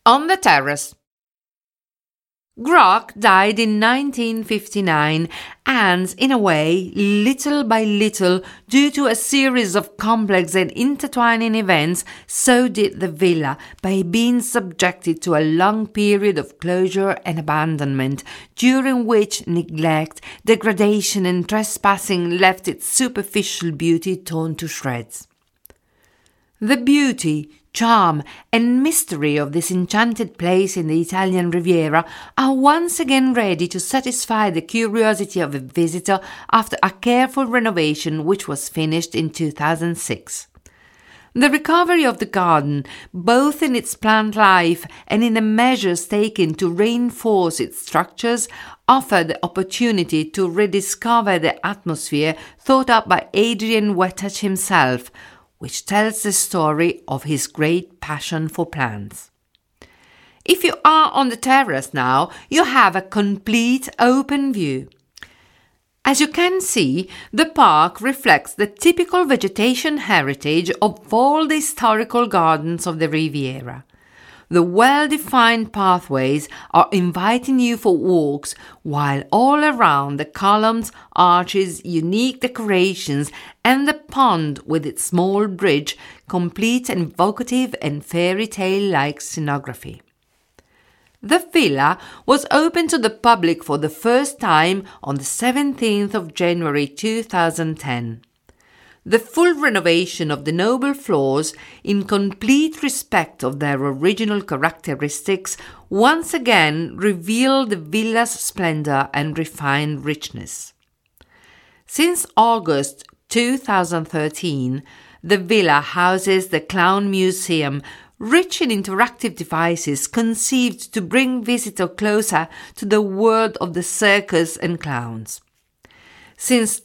On the Terrace. Grock died in 1959 and, in a way, little by little, due to a series of complex and intertwining events, so did the villa, by being subjected to a long period of closure and abandonment, during which neglect, degradation and trespassing left its superficial beauty torn to shreds. The beauty, charm and mystery of this enchanted place in the Italian Riviera are once again ready to satisfy the curiosity of a visitor after a careful renovation which was finished in 2006. The recovery of the garden, both in its plant life and in the measures taken to reinforce its structures, offer the opportunity to rediscover the atmosphere thought up by Adrian Wetach himself, which tells the story of his great passion for plants. If you are on the terrace now, you have a complete open view. As you can see, the park reflects the typical vegetation heritage of all the historical gardens of the Riviera. The well-defined pathways are inviting you for walks, while all around the columns, arches, unique decorations, and the pond with its small bridge complete an evocative and fairy tale-like scenography. The villa was opened to the public for the first time on the 17th of January 2010. The full renovation of the noble floors, in complete respect of their original characteristics, once again revealed the villa's splendor and refined richness. Since August 2013, the villa houses the Clown Museum, rich in interactive devices conceived to bring visitors closer to the world of the circus and clowns. Since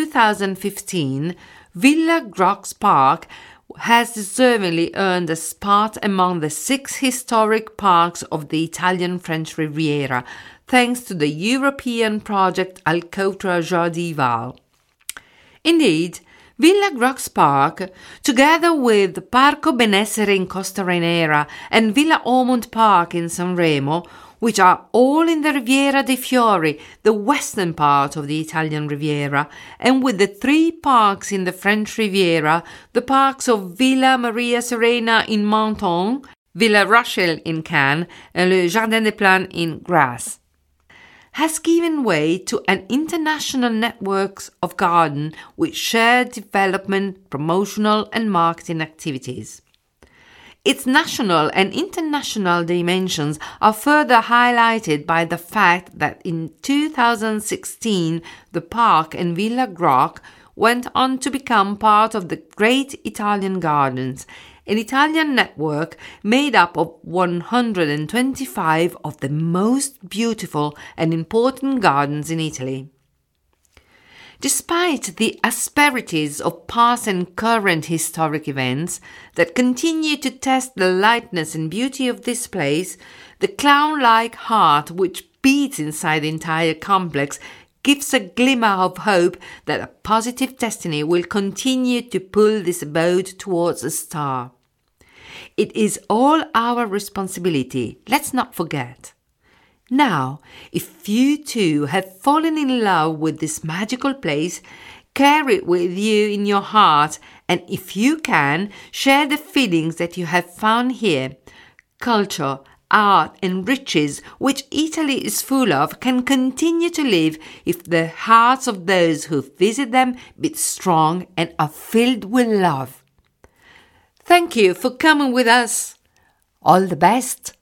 2015, Villa Grock's Park has deservingly earned a spot among the 6 historic parks of the Italian-French Riviera, thanks to the European project Alcôtre Jardival. Indeed, Villa Grock's Park, together with Parco Benessere in Costarenera and Villa Ormond Park in Sanremo, which are all in the Riviera dei Fiori, the western part of the Italian Riviera, and with the 3 parks in the French Riviera, the parks of Villa Maria Serena in Menton, Villa Rochelle in Cannes, and Le Jardin des Plantes in Grasse, has given way to an international network of gardens with shared development, promotional and marketing activities. Its national and international dimensions are further highlighted by the fact that in 2016 the park and Villa Grock went on to become part of the Great Italian Gardens, an Italian network made up of 125 of the most beautiful and important gardens in Italy. Despite the asperities of past and current historic events that continue to test the lightness and beauty of this place, the clown-like heart which beats inside the entire complex gives a glimmer of hope that a positive destiny will continue to pull this abode towards a star. It is all our responsibility, let's not forget. Now, if you too have fallen in love with this magical place, carry it with you in your heart, and if you can, share the feelings that you have found here. Culture, art and riches which Italy is full of can continue to live if the hearts of those who visit them beat strong and are filled with love. Thank you for coming with us. All the best.